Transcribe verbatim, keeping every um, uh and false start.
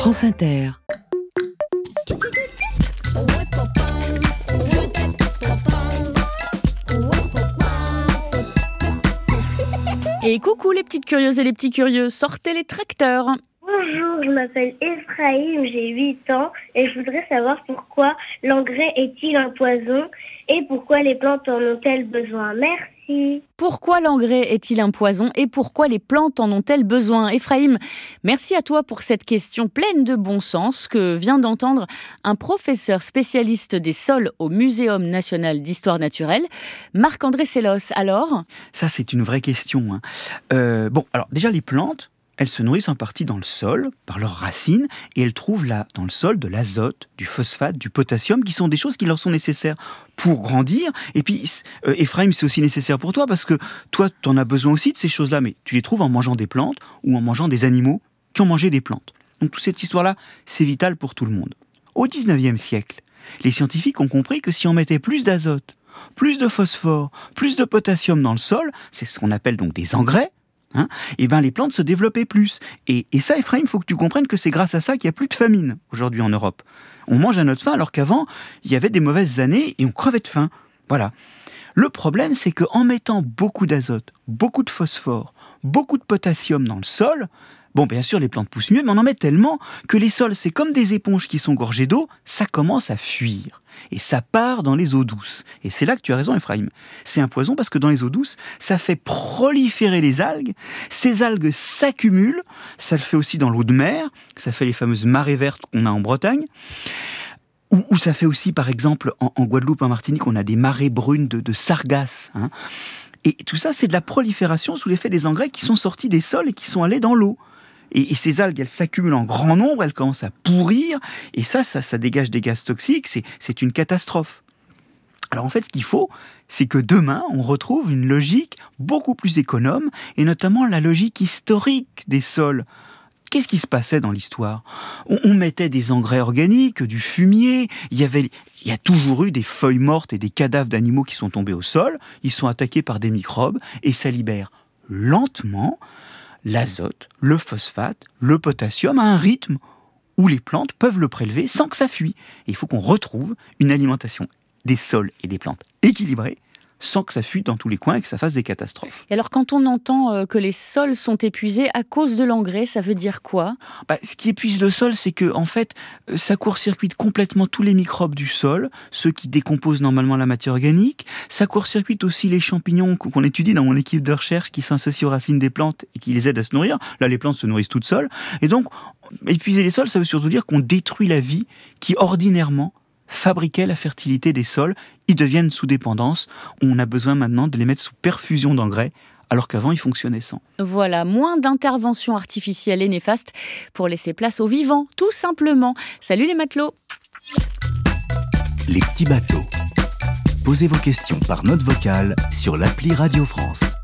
France Inter. Et coucou les petites curieuses et les petits curieux, sortez les tracteurs. Bonjour, je m'appelle Ephraïm, j'ai huit ans et je voudrais savoir pourquoi l'engrais est-il un poison et pourquoi les plantes en ont-elles besoin. Merci. Pourquoi l'engrais est-il un poison et pourquoi les plantes en ont-elles besoin? Ephraïm, merci à toi pour cette question pleine de bon sens que vient d'entendre un professeur spécialiste des sols au Muséum national d'histoire naturelle, Marc-André Sellos. Alors ? Ça, c'est une vraie question. Hein. Euh, bon, alors déjà, les plantes, elles se nourrissent en partie dans le sol, par leurs racines, et elles trouvent là, dans le sol, de l'azote, du phosphate, du potassium, qui sont des choses qui leur sont nécessaires pour grandir. Et puis, euh, Ephraïm, c'est aussi nécessaire pour toi, parce que toi, tu en as besoin aussi de ces choses-là, mais tu les trouves en mangeant des plantes ou en mangeant des animaux qui ont mangé des plantes. Donc, toute cette histoire-là, c'est vital pour tout le monde. Au dix-neuvième siècle, les scientifiques ont compris que si on mettait plus d'azote, plus de phosphore, plus de potassium dans le sol, c'est ce qu'on appelle donc des engrais, Hein, et ben les plantes se développaient plus. Et, et ça, Ephraïm, il faut que tu comprennes que c'est grâce à ça qu'il n'y a plus de famine aujourd'hui en Europe. On mange à notre faim alors qu'avant, il y avait des mauvaises années et on crevait de faim. Voilà. Le problème, c'est qu'en mettant beaucoup d'azote, beaucoup de phosphore, beaucoup de potassium dans le sol, bon, bien sûr, les plantes poussent mieux, mais on en met tellement que les sols, c'est comme des éponges qui sont gorgées d'eau, ça commence à fuir. Et ça part dans les eaux douces. Et c'est là que tu as raison, Ephraïm. C'est un poison parce que dans les eaux douces, ça fait proliférer les algues. Ces algues s'accumulent. Ça le fait aussi dans l'eau de mer. Ça fait les fameuses marées vertes qu'on a en Bretagne. Ou, ou ça fait aussi, par exemple, en, en Guadeloupe, en Martinique, on a des marées brunes de, de sargasses. Hein. Et tout ça, c'est de la prolifération sous l'effet des engrais qui sont sortis des sols et qui sont allés dans l'eau. Et, et ces algues, elles s'accumulent en grand nombre, elles commencent à pourrir, et ça, ça, ça dégage des gaz toxiques, c'est, c'est une catastrophe. Alors en fait, ce qu'il faut, c'est que demain, on retrouve une logique beaucoup plus économe, et notamment la logique historique des sols. Qu'est-ce qui se passait dans l'histoire ? on, on mettait des engrais organiques, du fumier, il y avait... Il y a toujours eu des feuilles mortes et des cadavres d'animaux qui sont tombés au sol, ils sont attaqués par des microbes, et ça libère lentement l'azote, le phosphate, le potassium à un rythme où les plantes peuvent le prélever sans que ça fuit. Et il faut qu'on retrouve une alimentation des sols et des plantes équilibrée sans que ça fuit dans tous les coins et que ça fasse des catastrophes. Et alors quand on entend euh, que les sols sont épuisés à cause de l'engrais, ça veut dire quoi ? bah, Ce qui épuise le sol, c'est que en fait, ça court-circuite complètement tous les microbes du sol, ceux qui décomposent normalement la matière organique. Ça court-circuite aussi les champignons qu'on étudie dans mon équipe de recherche qui s'associent aux racines des plantes et qui les aident à se nourrir. Là, les plantes se nourrissent toutes seules. Et donc, épuiser les sols, ça veut surtout dire qu'on détruit la vie qui, ordinairement, fabriquaient la fertilité des sols, ils deviennent sous dépendance. On a besoin maintenant de les mettre sous perfusion d'engrais, alors qu'avant ils fonctionnaient sans. Voilà, moins d'interventions artificielles et néfastes pour laisser place aux vivants, tout simplement. Salut les matelots. Les petits bateaux. Posez vos questions par note vocale sur l'appli Radio France.